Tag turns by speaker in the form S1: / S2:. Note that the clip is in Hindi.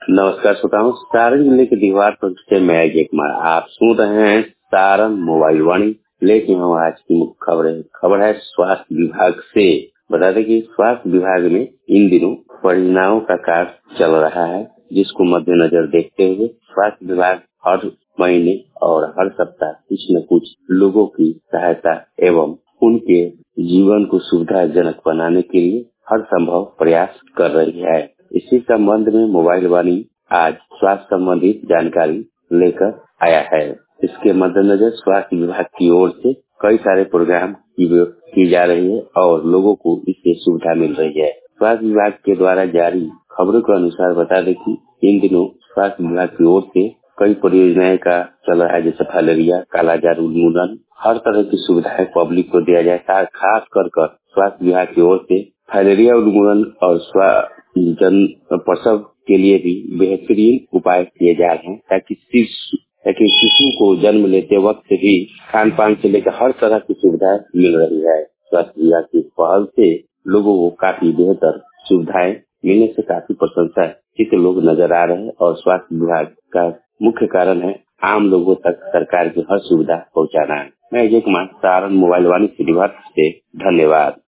S1: नमस्कार श्रोताओं, सारण जिले के दीवार पर से मैं अजय कुमार। आप सुन रहे हैं सारण मोबाइल वाणी। लेकिन हम आज की मुख्य खबर है स्वास्थ्य विभाग से। बता दें कि स्वास्थ्य विभाग में इन दिनों परियोजनाओं का कार्य चल रहा है, जिसको मद्देनजर देखते हुए स्वास्थ्य विभाग हर महीने और हर सप्ताह कुछ न कुछ लोगों की सहायता एवं उनके जीवन को सुविधाजनक बनाने के लिए हर संभव प्रयास कर रही है। इसी संबंध में मोबाइल वाणी आज स्वास्थ्य संबंधित जानकारी लेकर आया है। इसके मद्देनजर स्वास्थ्य विभाग की ओर से कई सारे प्रोग्राम की जा रही है और लोगों को इससे सुविधा मिल रही है। स्वास्थ्य विभाग के द्वारा जारी खबरों के अनुसार बता दें कि इन दिनों स्वास्थ्य विभाग की ओर से कई परियोजनाएं का चल रहा है, जैसे फाइलेरिया, कालाजार उन्मूलन, हर तरह की सुविधाएं पब्लिक को दिया जाए। खास कर स्वास्थ्य विभाग की ओर से फाइलेरिया उन्मूलन और जन प्रसव के लिए भी बेहतरीन उपाय किए जा रहे हैं, ताकि शिशु को जन्म लेते वक्त ही खान पान से लेकर हर तरह की सुविधाएं मिल रही है। स्वास्थ्य विभाग की पहल से लोगों को काफी बेहतर सुविधाएं मिलने से काफी प्रशंसा के लोग नजर आ रहे हैं और स्वास्थ्य विभाग का मुख्य कारण है आम लोगों तक सरकार की हर सुविधा पहुंचाना है। मैं अजय कुमार, सारण मोबाइल वाणी से धन्यवाद।